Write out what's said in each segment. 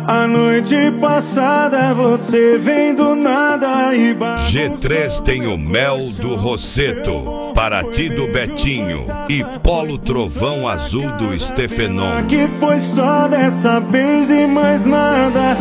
A noite passada você vem do nada e G3 tem o Mel do Rosseto, Paraty do Betinho e Polo Trovão Azul do Stefenon. Que foi só dessa vez e mais nada.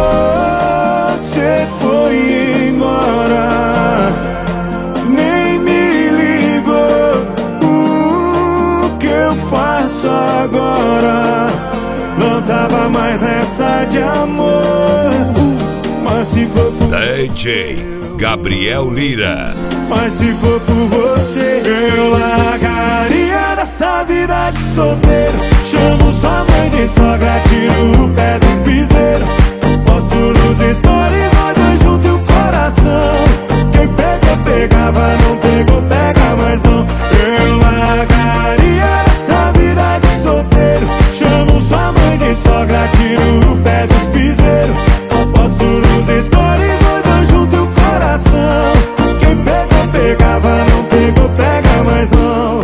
Você foi embora, nem me ligou. O que eu faço agora? Não tava mais essa de amor. Mas se for por DJ Gabriel Lira. Mas se for por você, eu largaria dessa vida de solteiro. Chamo sua mãe de sogra, tiro o pé dos piseiros. Posto nos stories, nós dois juntos e o coração. Quem pegou, pegava, não pegou, pega mais não. Eu largaria dessa vida de solteiro. Chamo sua mãe de sogra, tiro o pé dos piseiros. Posto nos stories, nós dois juntos e o coração. Quem pegou, pegava, não pegou, pega mais não.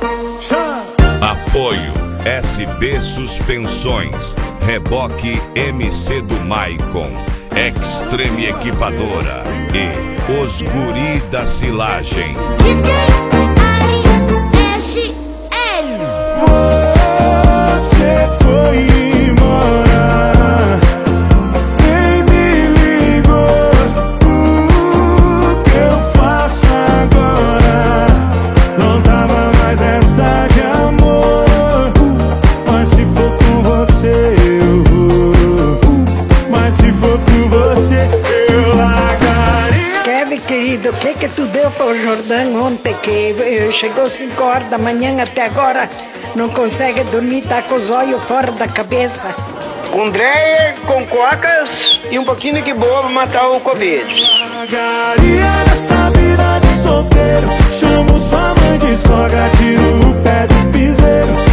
Apoio SB Suspensões, Reboque MC do Maicon, Extreme Equipadora e Os Guri da Silagem. Você foi embora, nem me ligou. O que eu faço agora? Não tava mais essa de amor. Mas se for com você eu vou. Mas se for por você eu largaria. Kevin, querido, o que tu deu para o Jordão ontem que chegou 5 horas da manhã até agora? Não consegue dormir, tá com os olhos fora da cabeça. Com dreyer, com cocas e um pouquinho de boa pra matar o Covid. Largaria dessa vida de solteiro. Chamo sua mãe de sogra, tiro o pé do piseiro.